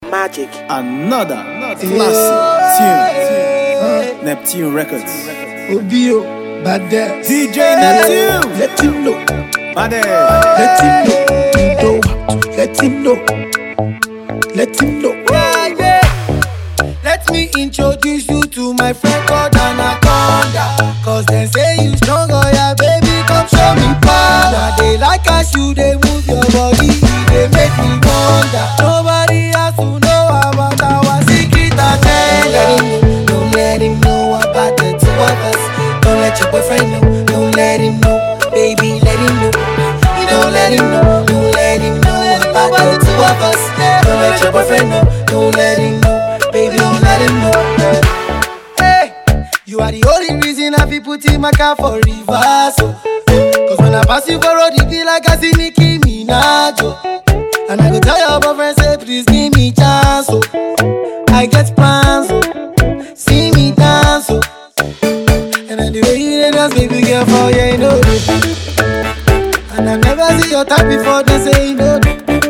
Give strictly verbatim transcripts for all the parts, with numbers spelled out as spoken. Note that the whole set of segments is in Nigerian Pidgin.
Magic. Another classic tune. Uh, Neptune Records. Obio, Bad D J Neptune. Let him know. Bad Let him know. You know what to let him know. Let him know. Yeah, yeah. Let me introduce you to my friend called Anaconda. Cause they say you strong, oh yeah, baby, come show me power. Now they like us, you they move your body, they make me wonder. Nobody has to know about our secret agenda. Don't let him know about the two of us. Don't let your boyfriend know. Don't let him know, baby, let him know. You don't let him know. Don't let him know about the two of us. Don't let your boyfriend know. Don't let him know, baby, don't let him know. Hey, you are the only reason I be putting my car for reverse. Oh. Cause when I pass you for road, it be like I see Nicki Minaj. Oh. And I go tell your boyfriend, say, please give me chance. Oh. I get plans. Oh. See me dance. Oh. And then the way you dance, baby girl, for yeah, you know. And I never see your type before, they say you know.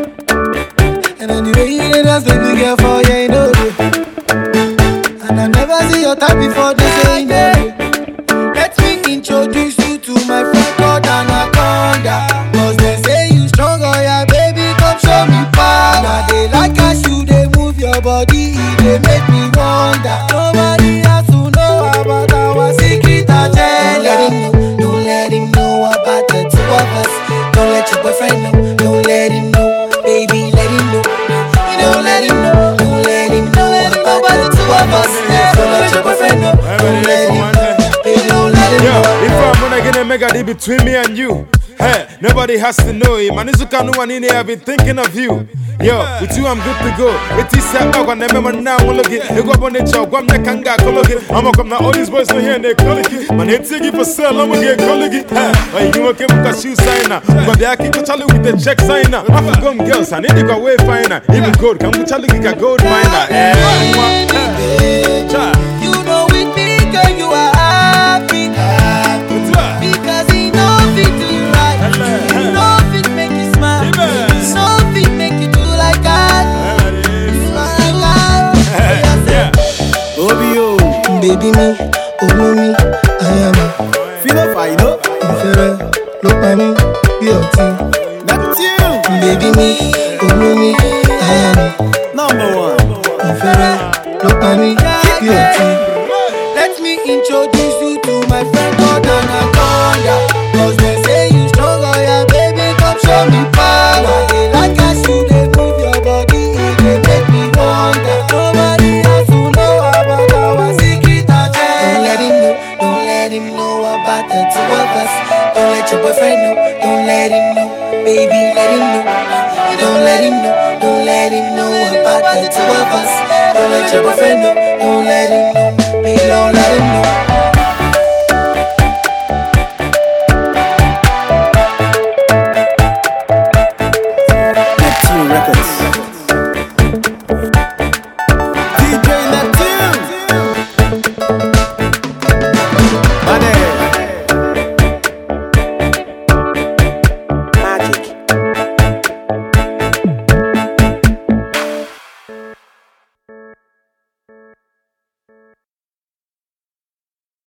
And then the way you dance, baby girl, for yeah, you know. And I never see your type before, they say you know. Let me introduce you to my friend called Anaconda. Cause they say you strong, oh yeah, baby, come show me power. Now they like us, you they move your body, they make me wonder. Nobody has to know about our secret agenda. Don't let him know, don't let him know about the two of us. Don't let your boyfriend know, don't let him know, baby, let him know. You don't let him know, don't let him know about the two of us. Don't let your boyfriend know, don't let him know, baby, don't let him know. Yo, if I'm gonna get a mega deal between me and you, hey, nobody has to know it. Manizuka no one in here, I've been thinking of you. Yo, with you I'm good to go. It is set up when I remember now, I'm looking. You go up on the chow, I'm not kanga, come again. I'm gonna come now, all these boys are here and they call it. Man, they take it for sale, I'm gonna get call it. Hey, you okay with a shoe signer? But they are keeping Charlie with the check signer. I forgot girls, I need to go way finer. Even gold, come with Charlie, a gold miner. Hey, you know with me, girl, you are happy. Because he knows it do you right. He knows it make you smile. He knows it make you do like that. Obio. Baby me, oh me, I am a Feel up, I know. inferior. Look at me, be your team. Neptune. Baby me, oh me, I am a Number one. inferior. Look at me, be your team. Let me introduce you to my friend called Anaconda. Cause they say you strong, oh yeah, baby, come show me power. Now they like us, you they move your body, they make me wonder. Nobody has to know about our secret agenda. Don't let him know, don't let him know about the two of us. Don't let your boyfriend know, don't let him know, baby, let him know. You don't let him know, don't let him know about the two of us. Don't let your boyfriend know, don't let him know, baby, don't let him know.